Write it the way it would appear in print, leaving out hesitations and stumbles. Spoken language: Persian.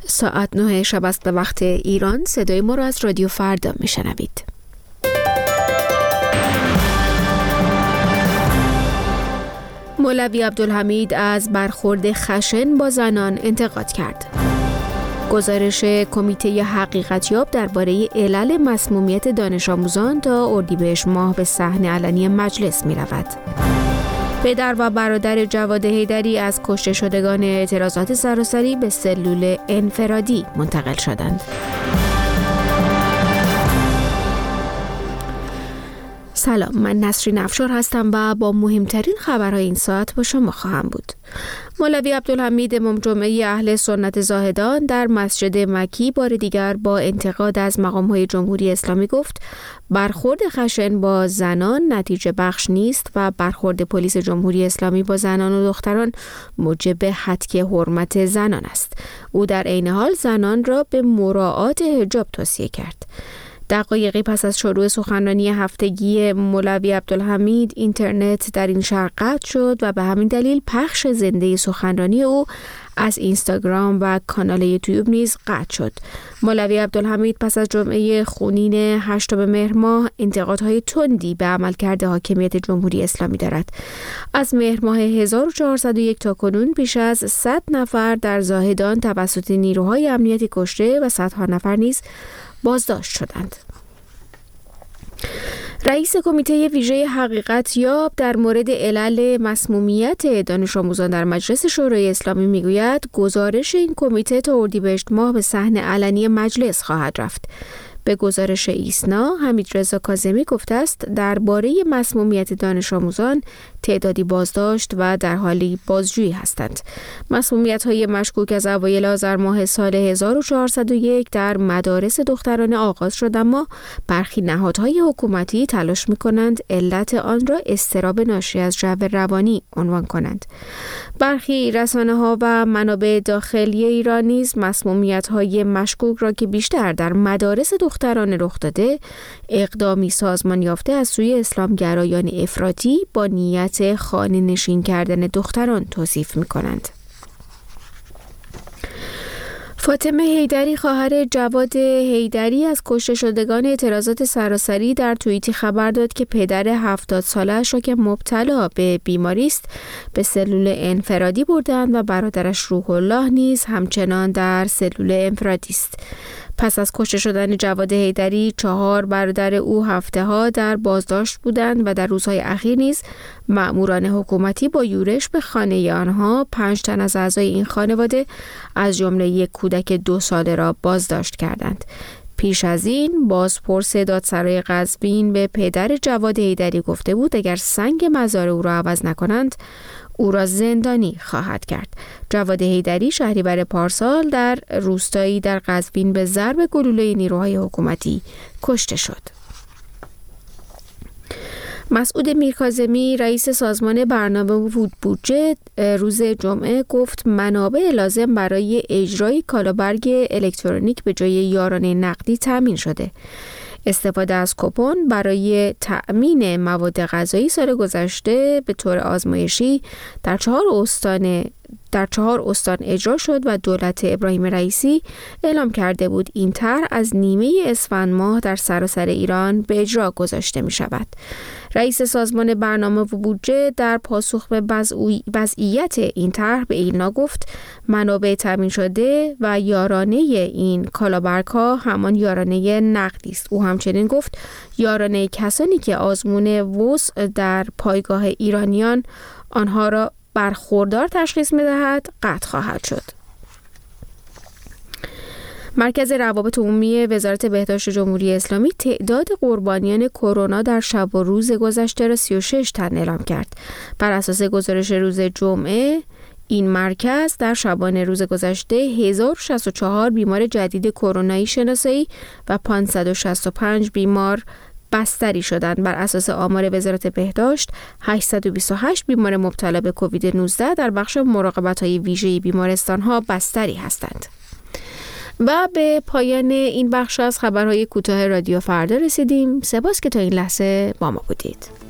ساعت 9 شب است به وقت ایران. صدای ما را از رادیو فردا میشنوید. مولوی عبدالحمید از برخورد خشن با زنان انتقاد کرد. گزارش کمیته حقیقتیاب درباره علل مسمومیت دانش آموزان تا اردیبهشت ماه به صحن علنی مجلس می رود. پدر و برادر جواد حیدری از کشته شدگان اعتراضات سراسری به سلول انفرادی منتقل شدند. سلام، من نسرین افشار هستم و با مهمترین خبرهای این ساعت با شما خواهم بود. مولوی عبدالحمید امام جمعه اهل سنت زاهدان در مسجد مکی بار دیگر با انتقاد از مقام‌های جمهوری اسلامی گفت برخورد خشن با زنان نتیجه بخش نیست و برخورد پلیس جمهوری اسلامی با زنان و دختران موجب هتک حرمت زنان است. او در عین حال زنان را به مراعات حجاب توصیه کرد. دقایقی پس از شروع سخنرانی هفتگی مولوی عبدالحمید اینترنت در این شهر قطع شد و به همین دلیل پخش زنده سخنرانی او از اینستاگرام و کانال یوتیوب نیز قطع شد. مولوی عبدالحمید پس از جمعه خونین 8 مهر ماه انتقادهای تندی به عملکرد حاکمیت جمهوری اسلامی دارد. از مهر ماه 1401 تا کنون بیش از 100 نفر در زاهدان توسط نیروهای امنیتی کشته و صدها نفر نیز بازداشت شدند. رئیس کمیته ویژه حقیقتیاب در مورد علل مسمومیت دانش آموزان در مجلس شورای اسلامی میگوید گزارش این کمیته تا اردیبهشت ماه به صحن علنی مجلس خواهد رفت. به گزارش ایسنا حمیدرضا کاظمی گفته است درباره مسمومیت دانش آموزان تعدادی بازداشت و در حال بازجویی هستند. مسمومیت‌های مشکوک از اوایل آذر ماه سال 1401 در مدارس دخترانه آغاز شد، اما برخی نهادهای حکومتی تلاش می‌کنند علت آن را اضطراب ناشی از جو روانی عنوان کنند. برخی رسانه‌ها و منابع داخلی ایران نیز مسمومیت‌های مشکوک را که بیشتر در مدارس دخترانه رخ داده اقدامی سازمان یافته از سوی اسلامگرایان افراطی با نیت خانه نشین کردن دختران توصیف می‌کنند. فاطمه حیدری خواهر جواد حیدری از کشته شدگان اعتراضات سراسری در توییتی خبر داد که پدر 70 ساله‌اش را که مبتلا به بیماری است به سلول انفرادی بردند و برادرش روح الله نیز همچنان در سلول انفرادی است. پس از کشته شدن جواد حیدری 4 برادر او هفته‌ها در بازداشت بودند و در روزهای اخیر نیز مأموران حکومتی با یورش به خانه آنها 5 تن از اعضای این خانواده از جمله یک کودک 2 ساله را بازداشت کردند. پیش از این بازپرس دادسرای قزوین به پدر جواد حیدری گفته بود اگر سنگ مزار او را عوض نکنند او را زندانی خواهد کرد. جواد حیدری شهریور پارسال در روستایی در قزوین به ضرب گلوله نیروهای حکومتی کشته شد. مسعود میرکاظمی رئیس سازمان برنامه و بودجه روز جمعه گفت منابع لازم برای اجرای کالابرگ الکترونیک به جای یارانه نقدی تامین شده. استفاده از کوپن برای تأمین مواد غذایی سال گذشته به طور آزمایشی در 4 استان اجرا شد و دولت ابراهیم رئیسی اعلام کرده بود این طرح از نیمه اسفند ماه در سراسر ایران به اجرا گذاشته می شود. رئیس سازمان برنامه و بودجه در پاسخ به وضعیت این طرح به ایلنا گفت منابع تامین شده و یارانه این کالابرگ‌ها همان یارانه نقدی است. او همچنین گفت یارانه کسانی که آزمون وضع در پایگاه ایرانیان آنها را برخوردار تشخیص می‌دهد قطع خواهد شد. مرکز روابط عمومی وزارت بهداشت جمهوری اسلامی تعداد قربانیان کرونا در شب و روز گذشته را 36 تن اعلام کرد. بر اساس گزارش روز جمعه این مرکز در شبانه روز گذشته 1064 بیمار جدید کرونایی شناسایی و 565 بیمار بستری شدند. بر اساس آمار وزارت بهداشت 828 بیمار مبتلا به کووید 19 در بخش مراقبت‌های ویژه بیمارستان‌ها بستری هستند. و به پایان این بخش از خبرهای کوتاه رادیو فردا رسیدیم. سپاس که تا این لحظه با ما بودید.